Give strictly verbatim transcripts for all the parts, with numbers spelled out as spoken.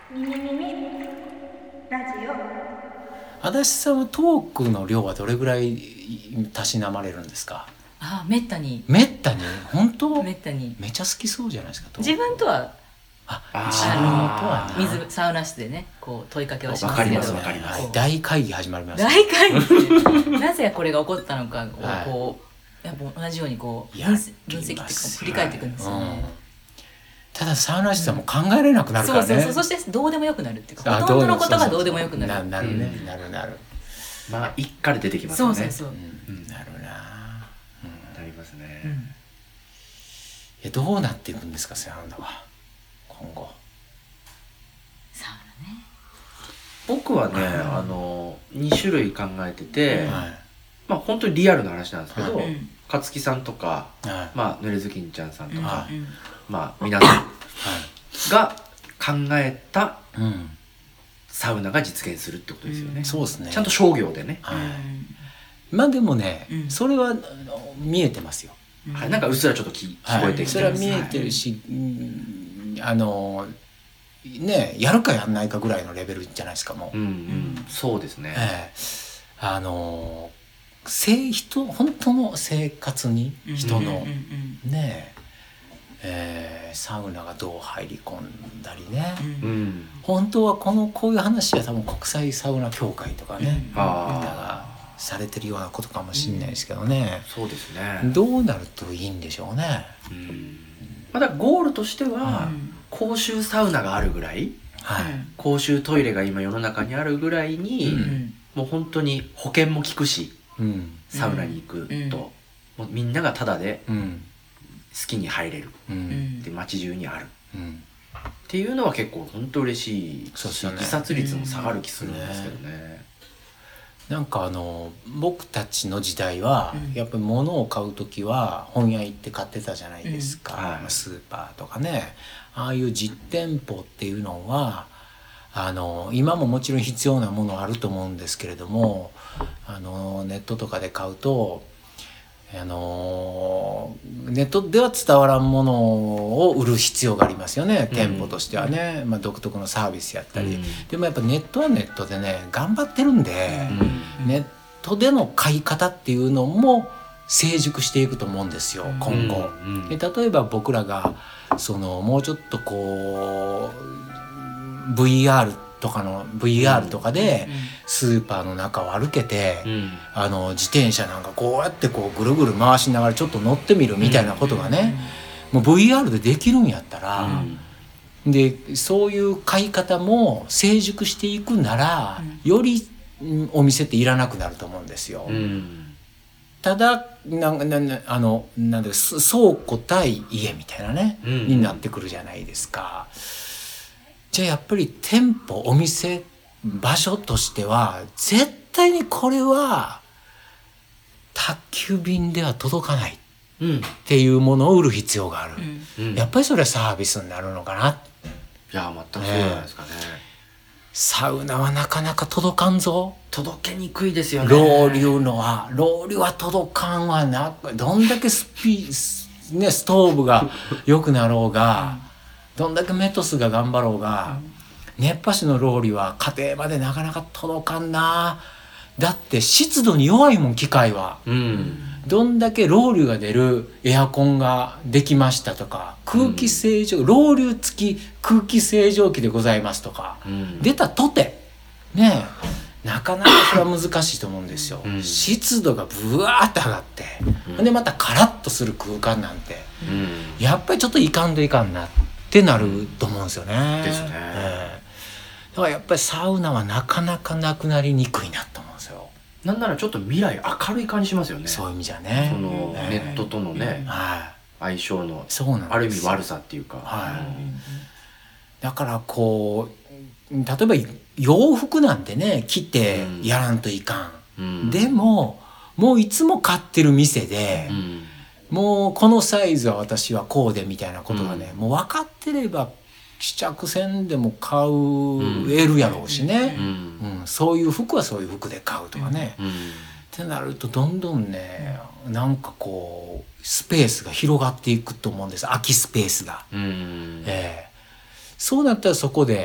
みみみみラジオ。 足立さんはトークの量はどれぐらいたしなまれるんですか？ あ、めったにめったに本当めったにめちゃ好きそうじゃないですか。トーク自分とはああー自分とはな水サウナ室でねこう問いかけはしますわかりけど、 ますわかりますこう大会議始まります。 大会議なぜこれが起こったのかをはいこうやっぱ同じようにこうや分析分析っていうかります振り返っていくんですよね、 うんただサウナ室はもう考えられなくなるからね。 そうそうそう、そしてどうでもよくなるっていうかあほとんどのことそうそうそうがどうでもよくなる。 ななるね、 うんなるなる、 まあ一家で出てきますよね。 そうそうそう、 ううんん、なるな、 なりますね。 うんえどうなっていくんですかサウナは今後。 サウナね。 僕はね、あのに種類考えてて、 うんはいまあ本当にリアルな話なんですけど、 はうん勝木さんとか、 はいまあぬれずきんちゃんさんとか、 はいうんまあ皆さんが考えたうんサウナが実現するってことですよね。 うんそうですね。 ちゃんと商業でね、 はい、 うんまあでもね、 うんそれはあの見えてますよ。 うんはい、なんかうっすらちょっとき聞こえてきてます。 それは見えてるし、うんあのねやるかやんないかぐらいのレベルじゃないですかもう。 うんうん、そうですね。 ええあの生人本当の生活に人の、 うんうんうんねええーサウナがどう入り込んだりね、 うんうんうん、 本当はこのこういう話は多分国際サウナ協会とかね、 うんあーみんながされてるようなことかもしれないですけどね、 そうですね。 どうなるといいんでしょうね。 うん、まだゴールとしては、公衆サウナがあるぐらい、 はい、 公衆トイレが今世の中にあるぐらいに、 うんうんもう本当に保険も効くし、 うんサウナに行くと、もうみんながタダでうん好きに入れるううんんで街中にあるうんっていうのは結構本当嬉しいし、 そうですよね自殺率も下がる気するんですけどね。 なんかあの僕たちの時代は、 うんやっぱり物を買う時は本屋行って買ってたじゃないですか、 うんはいまあスーパーとかね、ああいう実店舗っていうのはあの今ももちろん必要なものあると思うんですけれども、あのネットとかで買うとあのネットでは伝わらんものを売る必要がありますよね、店舗としてはね、まあ、独特のサービスやったり、 うんでもやっぱネットはネットでね頑張ってるんで、 うんネットでの買い方っていうのも成熟していくと思うんですよ今後。 うんで例えば僕らがそのもうちょっとこう ブイアール とかの ブイアール とかでスーパーの中を歩けて、 うんあの自転車なんかこうやってこうぐるぐる回しながらちょっと乗ってみるみたいなことがね、もう ブイアール でできるんやったら、でそういう買い方も成熟していくなら、よりうんお店っていらなくなると思うんですよ。 うんただなんなんなんあのなんだす倉庫対家みたいなね、 うんになってくるじゃないですか。じゃあやっぱり店舗お店場所としては絶対にこれは宅急便では届かないっうんていうものを売る必要がある、 うんやっぱりそれはサービスになるのかな。 いや全くそうじゃないですかね。 サウナはなかなか届かんぞ。 届けにくいですよね。 ロウリュのはロウリュは届かんわな。どんだけスピスねストーブが良くなろうが、どんだけメトスが頑張ろうが、熱波師のロウリュは家庭までなかなか届かんな。だって湿度に弱いもん機械は。 うんどんだけロウリュが出るエアコンができましたとか、空気清浄、ロウリュ付き空気清浄機でございますとか、 うん出たとてねえなかなかそれは難しいと思うんですよ、 うん湿度がブワーって上がって、 うんでまたカラッとする空間なんてうんやっぱりちょっといかんといかんなってなると思うんですよね、 ですねええだからやっぱりサウナはなかなかなくなりにくいなと思うんですよ、 なんならちょっと未来明るい感じしますよね。 そういう意味じゃねそのええネットとのねはい相性のそうなんですよある意味悪さっていうか。 はいだからこう例えば洋服なんてね着てやらんといかん、 うんでももういつも買ってる店でう、んもうこのサイズは私はこうでみたいなことがね、 うんもう分かってれば試着せんでも買うえるやろうしね、 うんうんそういう服はそういう服で買うとかね、 うんってなるとどんどんねなんかこうスペースが広がっていくと思うんです、空きスペースが。 うんええそうなったらそこで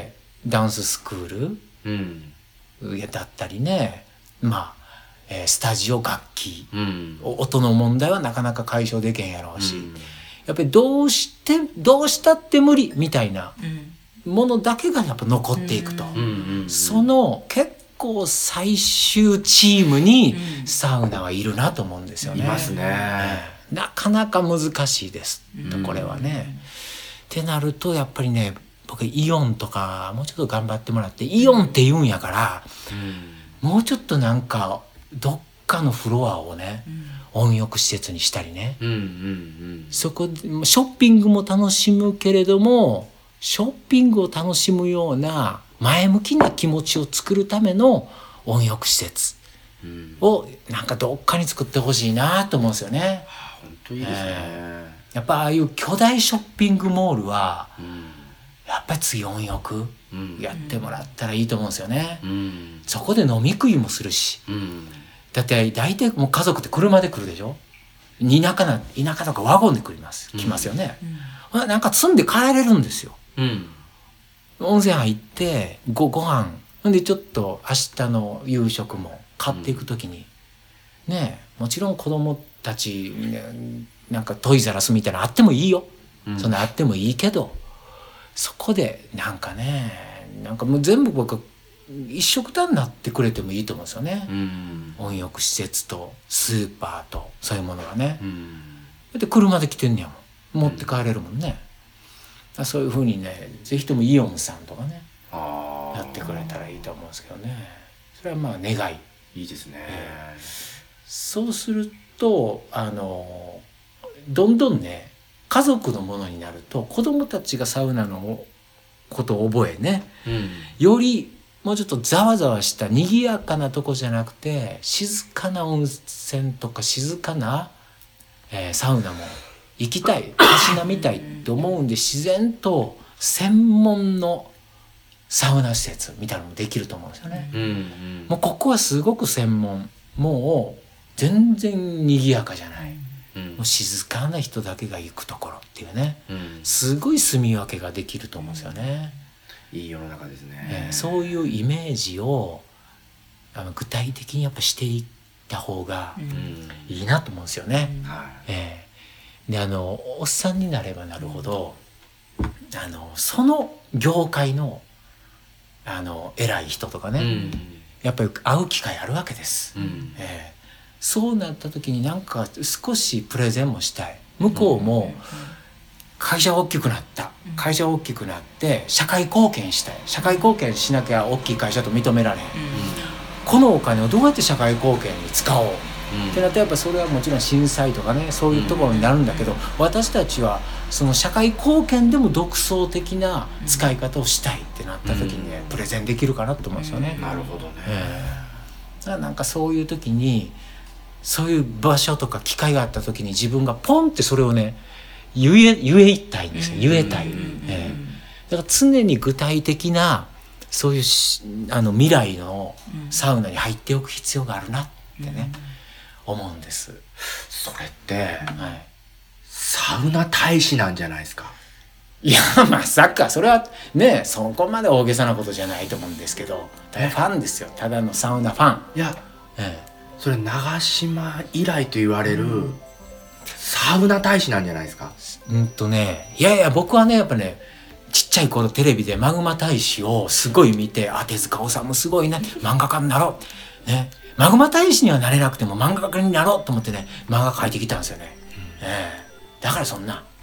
ダンススクーうんルだったりね、まあ、えースタジオ楽器、 うん音の問題はなかなか解消できへんやろうし、 うんやっぱりどうしてどうしたって無理みたいなうんものだけがやっぱ残っていくと、 うんうんうんその結構最終チームにうんサウナはいるなと思うんですよね。 いますね。 ええなかなか難しいですと、 うんこれはね。ってなるとやっぱりね、僕イオンとかもうちょっと頑張ってもらって、イオンって言うんやからもうちょっとなんかどっかのフロアをね温浴施設にしたりね、 うんうんうんそこでショッピングも楽しむけれどもショッピングを楽しむような前向きな気持ちを作るための温浴施設うんをなんかどっかに作ってほしいなと思うんですよね。 本当いいですね。 やっぱああいう巨大ショッピングモールはうんやっぱり次温浴うんやってもらったらいいと思うんですよね。 うんそこで飲み食いもするし、 うんだって大体もう家族って車で来るでしょ。田舎な田舎とかワゴンで来ます来ますよね。あなんか積んで帰れるんですよ。 うん温泉入ってごご飯ほんでちょっと明日の夕食も買っていくときに、ねえもちろん子供たち、ね、なんかトイザらスみたいなのあってもいいよ、 うんそんなあってもいいけどそこでなんかねなんかもう全部僕一緒くたになってくれてもいいと思うんですよね、 うん温浴施設とスーパーとそういうものがね、 うんだって車で来てんねやもん持って帰れるもんね、そういうふうにねぜひともイオンさんとかねああやってくれたらいいと思うんですけどね。それはまあ願い。 いいですね。 そうするとあのどんどんね家族のものになると子供たちがサウナのことを覚えね、 うんよりもうちょっとざわざわした賑やかなとこじゃなくて静かな温泉とか静かな、えーサウナも行きたいたしなみたいと思うんで自然と専門のサウナ施設みたいなのもできると思うんですよね。 うんうんもうここはすごく専門、もう全然賑やかじゃない、 うんもう静かな人だけが行くところっていうね、 うんすごい住み分けができると思うんですよね。 いい世の中ですね。 えーそういうイメージをあの具体的にやっぱしていった方がうんいいなと思うんですよね。 はいえーであのおっさんになればなるほど、あのその業界のあの偉い人とかね、 うんやっぱり会う機会あるわけです。 うんえーそうなった時になんか少しプレゼンもしたい。向こうも会社が大きくなった会社が大きくなって社会貢献したい、社会貢献しなきゃ大きい会社と認められへん、このお金をどうやって社会貢献に使おうってなったらやっぱそれはもちろん震災とかねそういうところになるんだけど、私たちはその社会貢献でも独創的な使い方をしたいってなった時にね、プレゼンできるかなと思うんですよね。 なるほどね。 ええだからなんかそういう時にそういう場所とか機会があった時に自分がポンってそれをね言え言えたいんですよ、言えたい、ええだから常に具体的なそういうしあの未来のサウナに入っておく必要があるなってね、思うんです、 それってはい、 サウナ大使なんじゃないですか。 いやまさかそれはねそこまで大げさなことじゃないと思うんですけど、ただファンですよ、ただのサウナファン、 いやえそれ長島以来と言われるサウナ大使なんじゃないですか。 えうんとねいやいや僕はねやっぱねちっちゃい頃テレビでマグマ大使をすごい見て、あ手塚治虫すごいな漫画家になろうね、マグマ大使にはなれなくても漫画家になろうと思ってね漫画描いてきたんですよね、ええだからそんな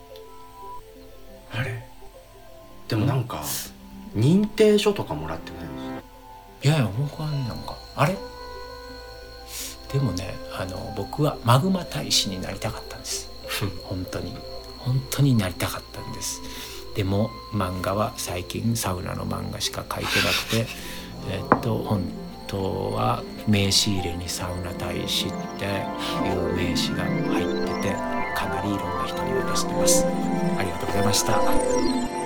あれでもなんか認定書とかもらってないんですよ。 いやいや僕はねなんかあれでもねあの僕はマグマ大使になりたかったんです本当に本当になりたかったんです。でも漫画は最近サウナの漫画しか書いてなくてえっと本当は名刺入れにサウナ大使っていう名刺が入っててかなりいろんな人に渡してます。ありがとうございました。